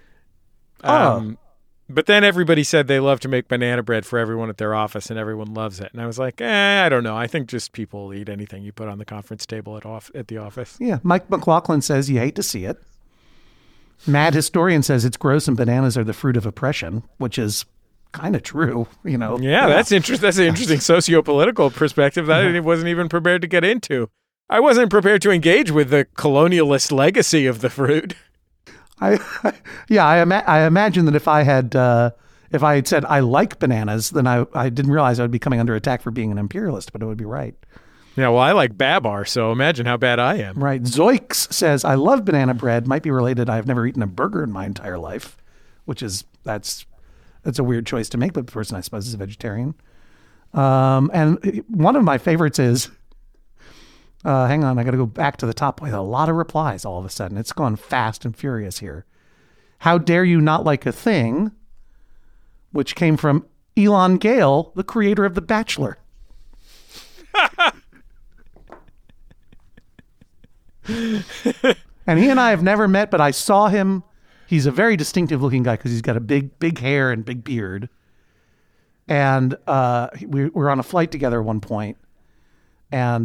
But then everybody said they love to make banana bread for everyone at their office, and everyone loves it. And I was like, I don't know. I think just people eat anything you put on the conference table at the office. Yeah, Mike McLaughlin says you hate to see it. Mad Historian says it's gross and bananas are the fruit of oppression, which is kind of true, you know. Yeah, that's interesting. That's an interesting socio-political perspective that I wasn't even prepared to get into. I wasn't prepared to engage with the colonialist legacy of the fruit. I imagine that if I had said I like bananas, then I didn't realize I would be coming under attack for being an imperialist, but it would be right. Yeah, well, I like Babar, so imagine how bad I am. Right. Zoix says, I love banana bread. Might be related. I've never eaten a burger in my entire life, which is, that's a weird choice to make, but the person I suppose is a vegetarian. And one of my favorites is, hang on, I got to go back to the top with a lot of replies all of a sudden. It's gone fast and furious here. How dare you not like a thing, which came from Elon Gale, the creator of The Bachelor. And he and I have never met, but I saw him. He's a very distinctive looking guy because he's got a big hair and big beard. And we were on a flight together at one point, and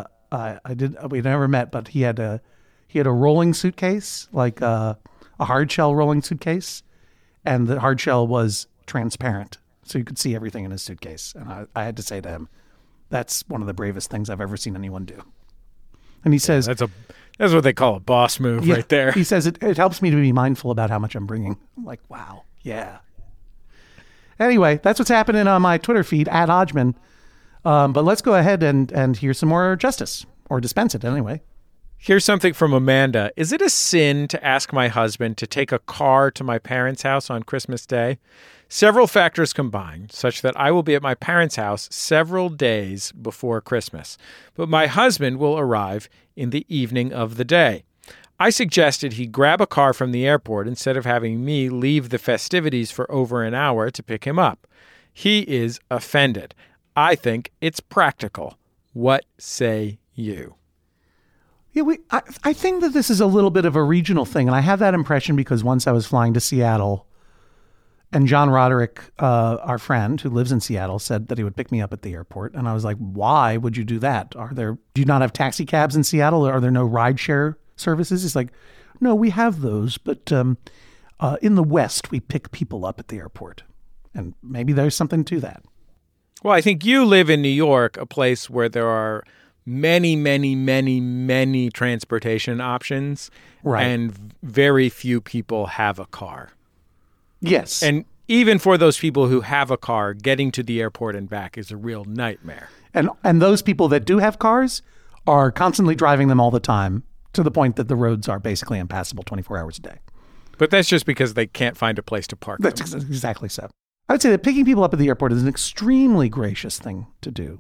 we never met, but he had a rolling suitcase, like a hard shell rolling suitcase, and the hard shell was transparent, so you could see everything in his suitcase. And I had to say to him, that's one of the bravest things I've ever seen anyone do. And he says, that's what they call a boss move right there. He says, it helps me to be mindful about how much I'm bringing. I'm like, wow. Yeah. Anyway, that's what's happening on my Twitter feed at Hodgman. But let's go ahead and hear some more justice, or dispense it anyway. Here's something from Amanda. Is it a sin to ask my husband to take a car to my parents' house on Christmas Day? Several factors combined, such that I will be at my parents' house several days before Christmas, but my husband will arrive in the evening of the day. I suggested he grab a car from the airport instead of having me leave the festivities for over an hour to pick him up. He is offended. I think it's practical. What say you? Yeah, I think that this is a little bit of a regional thing, and I have that impression because once I was flying to Seattle, and John Roderick, our friend who lives in Seattle, said that he would pick me up at the airport, and I was like, "Why would you do that? Do you not have taxi cabs in Seattle? Are there no rideshare services?" He's like, "No, we have those, but in the West, we pick people up at the airport, and maybe there's something to that." Well, I think you live in New York, a place where there are many, many, many, many transportation options, right? And very few people have a car. Yes. And even for those people who have a car, getting to the airport and back is a real nightmare. And those people that do have cars are constantly driving them all the time, to the point that the roads are basically impassable 24 hours a day. But that's just because they can't find a place to park them. That's exactly so. I would say that picking people up at the airport is an extremely gracious thing to do,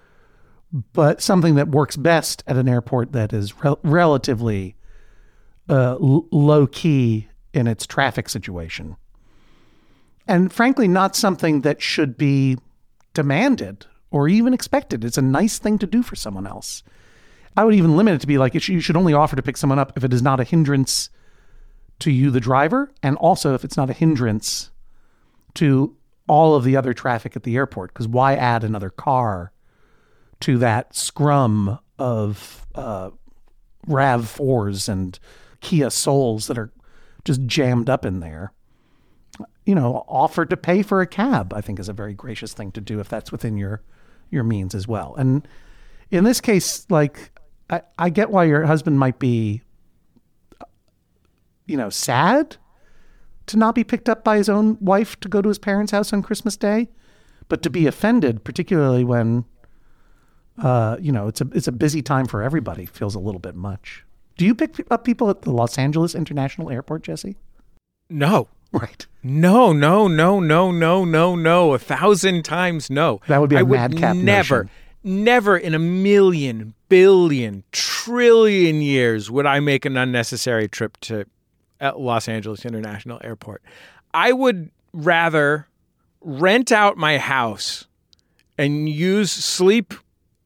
but something that works best at an airport that is relatively low-key in its traffic situation. And frankly, not something that should be demanded or even expected. It's a nice thing to do for someone else. I would even limit it to be like, you should only offer to pick someone up if it is not a hindrance to you, the driver, and also if it's not a hindrance to all of the other traffic at the airport. Because why add another car to that scrum of RAV4s and Kia Souls that are just jammed up in there? You know, offer to pay for a cab, I think, is a very gracious thing to do if that's within your means as well. And in this case, like, I get why your husband might be, sad to not be picked up by his own wife to go to his parents' house on Christmas Day, but to be offended, particularly when, it's a busy time for everybody, feels a little bit much. Do you pick up people at the Los Angeles International Airport, Jesse? No. Right. No. 1,000 times no. That would be a madcap notion. Never in a million, billion, trillion years would I make an unnecessary trip to Los Angeles International Airport. I would rather rent out my house and sleep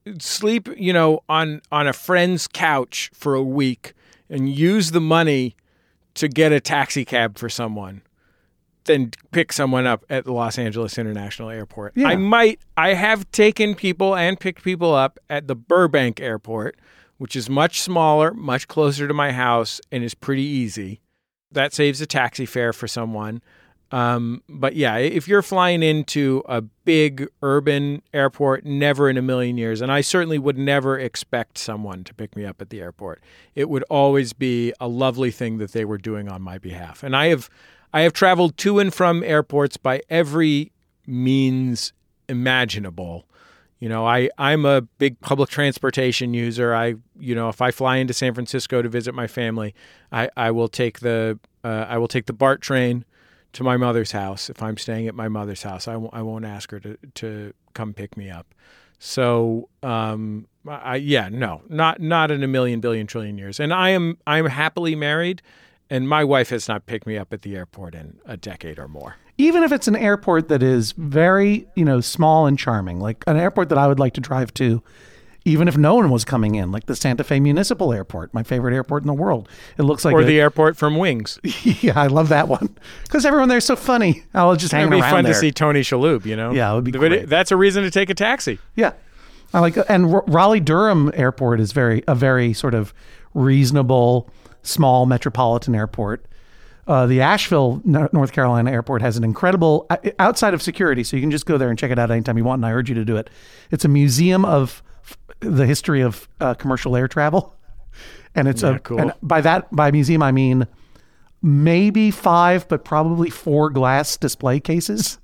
sleep, on a friend's couch for a week and use the money to get a taxi cab for someone than pick someone up at the Los Angeles International Airport. Yeah. I have taken people and picked people up at the Burbank Airport, which is much smaller, much closer to my house, and is pretty easy. That saves a taxi fare for someone. But yeah, if you're flying into a big urban airport, never in a million years. And I certainly would never expect someone to pick me up at the airport. It would always be a lovely thing that they were doing on my behalf. And I have traveled to and from airports by every means imaginable. I'm a big public transportation user. If I fly into San Francisco to visit my family, I will take the BART train to my mother's house. If I'm staying at my mother's house, I won't ask her to come pick me up. So, not in a million, billion, trillion years. And I'm happily married, and my wife has not picked me up at the airport in a decade or more. Even if it's an airport that is very, small and charming, like an airport that I would like to drive to, even if no one was coming in, like the Santa Fe Municipal Airport, my favorite airport in the world. It looks like the airport from Wings. Yeah, I love that one because everyone there's so funny. I'll just hang around there. It'd be fun to see Tony Shalhoub, Yeah, it would be great. That's a reason to take a taxi. Yeah, I like it. And Raleigh-Durham Airport is a very sort of reasonable, small metropolitan airport. The Asheville, North Carolina airport has an incredible, outside of security, so you can just go there and check it out anytime you want, and I urge you to do it. It's a museum of the history of commercial air travel. And it's cool. And by museum, I mean maybe 5, but probably 4 glass display cases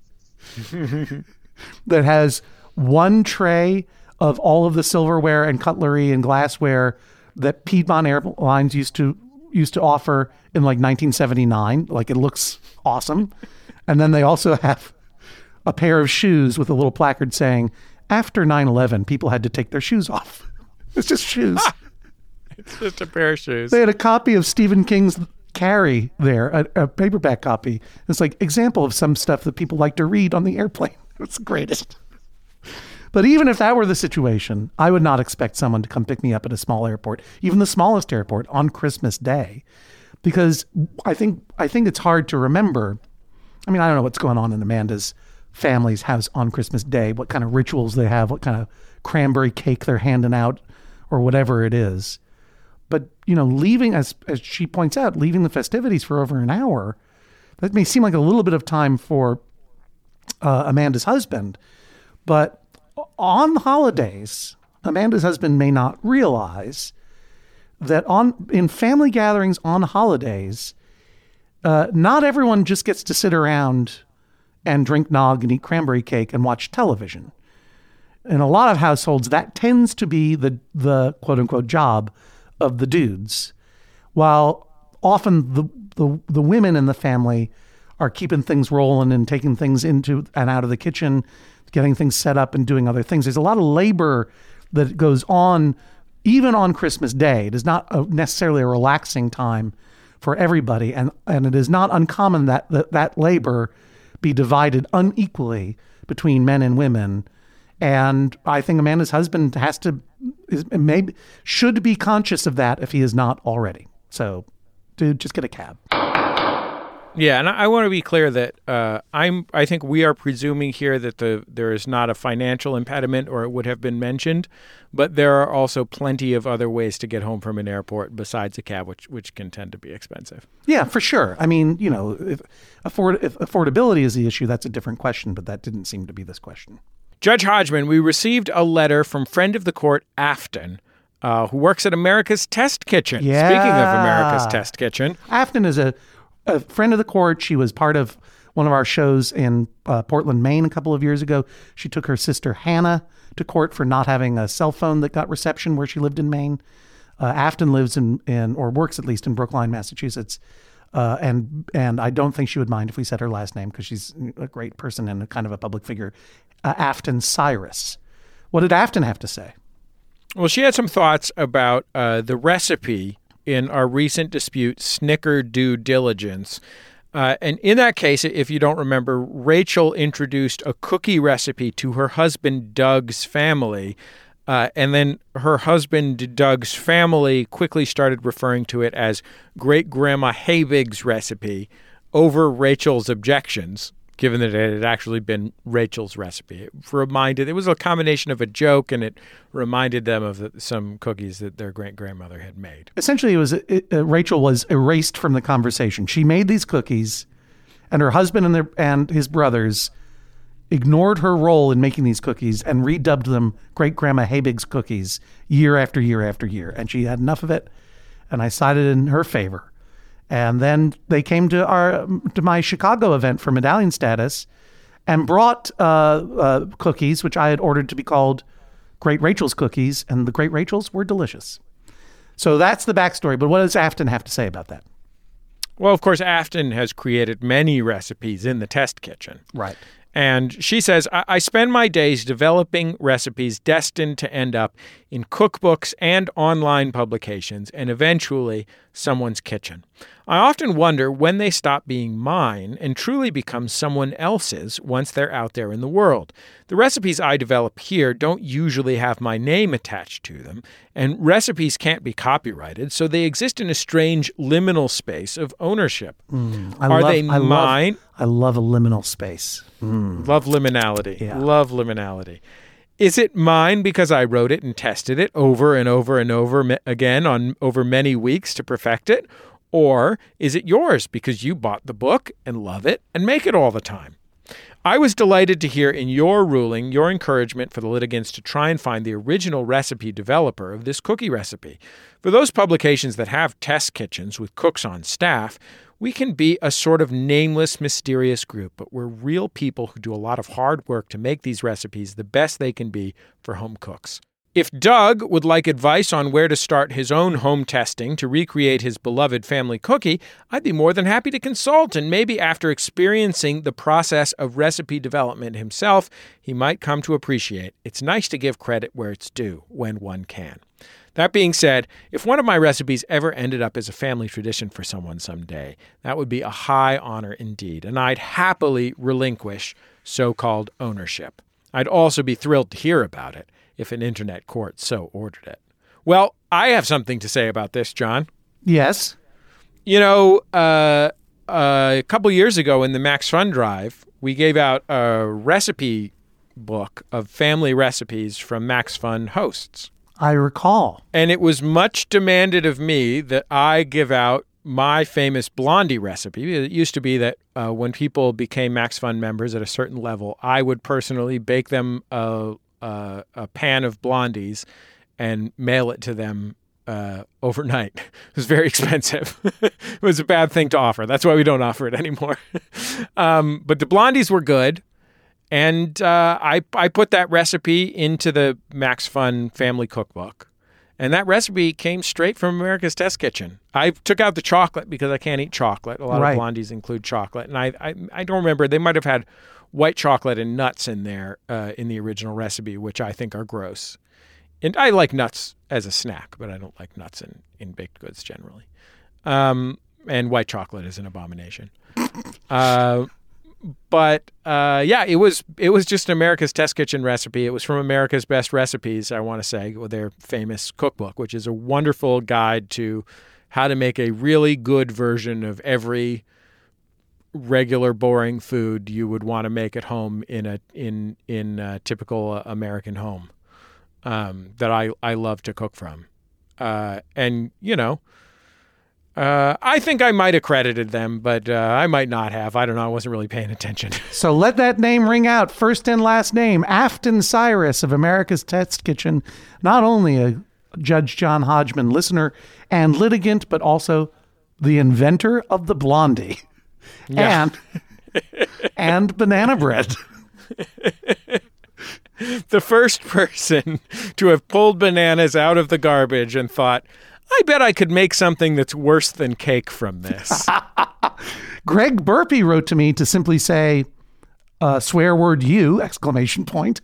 that has one tray of all of the silverware and cutlery and glassware that Piedmont Airlines used to offer in like 1979. Like, it looks awesome. And then they also have a pair of shoes with a little placard saying, after 9/11, people had to take their shoes off. It's just shoes. It's just a pair of shoes. They had a copy of Stephen King's Carrie there, a paperback copy. It's like example of some stuff that people like to read on the airplane. It's the greatest. But even if that were the situation, I would not expect someone to come pick me up at a small airport, even the smallest airport, on Christmas Day, because I think it's hard to remember. I mean, I don't know what's going on in Amanda's family's house on Christmas Day, what kind of rituals they have, what kind of cranberry cake they're handing out, or whatever it is. But, leaving, as she points out, leaving the festivities for over an hour, that may seem like a little bit of time for Amanda's husband. But on the holidays, Amanda's husband may not realize that in family gatherings on holidays, not everyone just gets to sit around and drink nog and eat cranberry cake and watch television. In a lot of households, that tends to be the quote unquote job of the dudes, while often the women in the family are keeping things rolling and taking things into and out of the kitchen, getting things set up and doing other things. There's a lot of labor that goes on even on Christmas Day. It is not necessarily a relaxing time for everybody, and it is not uncommon that labor be divided unequally between men and women. And I think Amanda's husband should be conscious of that if he is not already. So, dude, just get a cab. Yeah, and I want to be clear that I think we are presuming here that there is not a financial impediment, or it would have been mentioned, but there are also plenty of other ways to get home from an airport besides a cab, which can tend to be expensive. Yeah, for sure. I mean, if affordability is the issue, that's a different question, but that didn't seem to be this question. Judge Hodgman, we received a letter from friend of the court, Afton, who works at America's Test Kitchen. Yeah. Speaking of America's Test Kitchen. Afton is a friend of the court. She was part of one of our shows in Portland, Maine a couple of years ago. She took her sister Hannah to court for not having a cell phone that got reception where she lived in Maine. Afton lives in or works at least in Brookline, Massachusetts. And I don't think she would mind if we said her last name because she's a great person and a kind of a public figure. Afton Cyrus. What did Afton have to say? Well, she had some thoughts about the recipe in our recent dispute, Snicker Due Diligence. And in that case, if you don't remember, Rachel introduced a cookie recipe to her husband Doug's family. And then her husband, Doug's family, quickly started referring to it as Great-Grandma Habig's recipe over Rachel's objections, given that it had actually been Rachel's recipe. It was a combination of a joke, and it reminded them of some cookies that their great-grandmother had made. Essentially, Rachel was erased from the conversation. She made these cookies, and her husband and his brothers ignored her role in making these cookies and redubbed them Great-Grandma Habig's cookies year after year after year. And she had enough of it, and I sided in her favor. And then they came to my Chicago event for medallion status and brought cookies, which I had ordered to be called Great Rachel's cookies, and the Great Rachel's were delicious. So that's the backstory. But what does Afton have to say about that? Well, of course, Afton has created many recipes in the test kitchen. Right. And she says, I spend my days developing recipes destined to end up in cookbooks and online publications and eventually someone's kitchen. I often wonder when they stop being mine and truly become someone else's once they're out there in the world. The recipes I develop here don't usually have my name attached to them, and recipes can't be copyrighted, so they exist in a strange liminal space of ownership. Are they mine? I love a liminal space. Love liminality. Yeah. Love liminality. Is it mine because I wrote it and tested it over and over and over again over many weeks to perfect it? Or is it yours because you bought the book and love it and make it all the time? I was delighted to hear in your ruling your encouragement for the litigants to try and find the original recipe developer of this cookie recipe. For those publications that have test kitchens with cooks on staff, we can be a sort of nameless, mysterious group, but we're real people who do a lot of hard work to make these recipes the best they can be for home cooks. If Doug would like advice on where to start his own home testing to recreate his beloved family cookie, I'd be more than happy to consult, and maybe after experiencing the process of recipe development himself, he might come to appreciate it's nice to give credit where it's due when one can. That being said, if one of my recipes ever ended up as a family tradition for someone someday, that would be a high honor indeed, and I'd happily relinquish so-called ownership. I'd also be thrilled to hear about it if an internet court so ordered it. Well, I have something to say about this, John. Yes. You know, a couple years ago in the Max Fun Drive, we gave out a recipe book of family recipes from Max Fun hosts. I recall. And it was much demanded of me that I give out my famous Blondie recipe. It used to be that when people became Max Fun members at a certain level, I would personally bake them a pan of Blondies and mail it to them overnight. It was very expensive. It was a bad thing to offer. That's why we don't offer it anymore. But the Blondies were good. And I put that recipe into the Max Fun Family Cookbook. And that recipe came straight from America's Test Kitchen. I took out the chocolate because I can't eat chocolate. A lot of Blondies include chocolate. And I don't remember. They might have had white chocolate and nuts in there in the original recipe, which I think are gross. And I like nuts as a snack, but I don't like nuts in baked goods generally. And white chocolate is an abomination. But it was just America's Test Kitchen recipe. It was from America's Best Recipes, I want to say, their famous cookbook, which is a wonderful guide to how to make a really good version of every regular boring food you would want to make at home in a typical American home that I love to cook from. And you know. I think I might have credited them, but I might not have. I don't know. I wasn't really paying attention. So let that name ring out. First and last name, Afton Cyrus of America's Test Kitchen. Not only a Judge John Hodgman listener and litigant, but also the inventor of the Blondie. Yeah. And banana bread. The first person to have pulled bananas out of the garbage and thought, I bet I could make something that's worse than cake from this. Greg Burpee wrote to me to simply say, swear word you, exclamation point.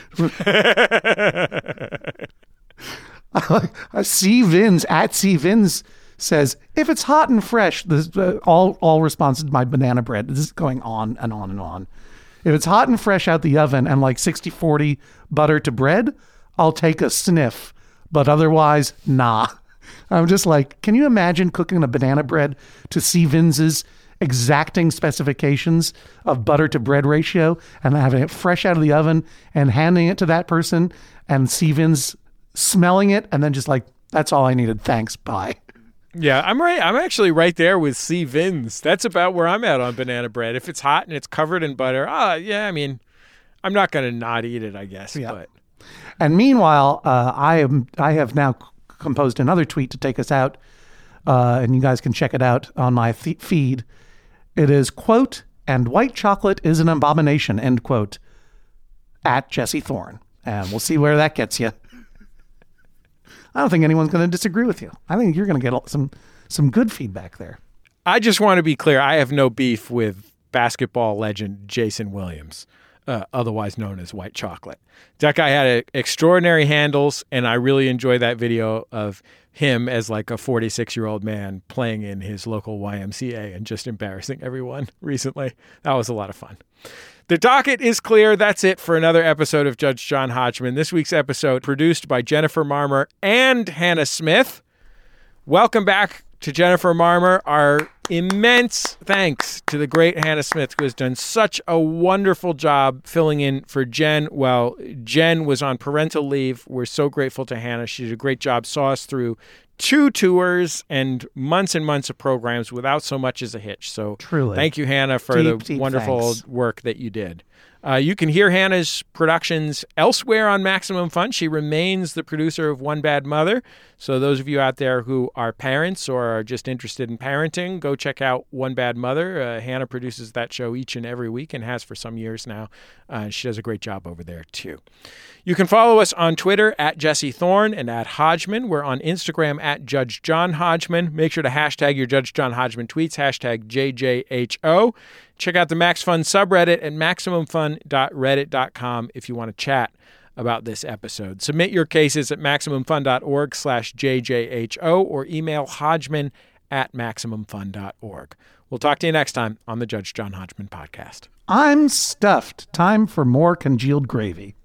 C. Vins, at C. Vins says, if it's hot and fresh, this all responses to my banana bread. This is going on and on and on. If it's hot and fresh out the oven and like 60-40 butter to bread, I'll take a sniff, but otherwise, nah. I'm just like, can you imagine cooking a banana bread to Stevens's exacting specifications of butter to bread ratio and having it fresh out of the oven and handing it to that person and Stevens smelling it and then just like, that's all I needed. Thanks. Bye. Yeah, I'm right. I'm actually right there with C. Vins. That's about where I'm at on banana bread. If it's hot and it's covered in butter, yeah, I mean, I'm not going to not eat it, I guess. Yeah. But And meanwhile, I have now composed another tweet to take us out, and you guys can check it out on my feed. It is, quote, "and white chocolate is an abomination," end quote, at Jesse Thorne. And we'll see where that gets you. I don't think anyone's going to disagree with you. I think you're going to get some good feedback there. I just want to be clear. I have no beef with basketball legend Jason Williams, otherwise known as White Chocolate. That guy had extraordinary handles, and I really enjoyed that video of him as like a 46-year-old man playing in his local YMCA and just embarrassing everyone recently. That was a lot of fun. The docket is clear. That's it for another episode of Judge John Hodgman. This week's episode produced by Jennifer Marmer and Hannah Smith. Welcome back to Jennifer Marmer. Our immense thanks to the great Hannah Smith, who has done such a wonderful job filling in for Jen while Jen was on parental leave. We're so grateful to Hannah. She did a great job, saw us through 2 tours and months of programs without so much as a hitch. So truly, thank you, Hannah, for the wonderful thanks. work that you did. You can hear Hannah's productions elsewhere on Maximum Fun. She remains the producer of One Bad Mother. So those of you out there who are parents or are just interested in parenting, go check out One Bad Mother. Hannah produces that show each and every week and has for some years now. She does a great job over there, too. You can follow us on Twitter at Jesse Thorne and at Hodgman. We're on Instagram at Judge John Hodgman. Make sure to hashtag your Judge John Hodgman tweets, hashtag JJHO. Check out the Max Fun subreddit at MaximumFun.reddit.com if you want to chat about this episode. Submit your cases at MaximumFun.org/JJHO or email Hodgman@MaximumFun.org. We'll talk to you next time on the Judge John Hodgman podcast. I'm stuffed. Time for more congealed gravy.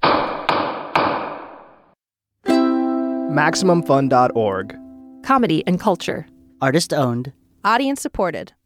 MaximumFun.org. Comedy and culture. Artist owned. Audience supported.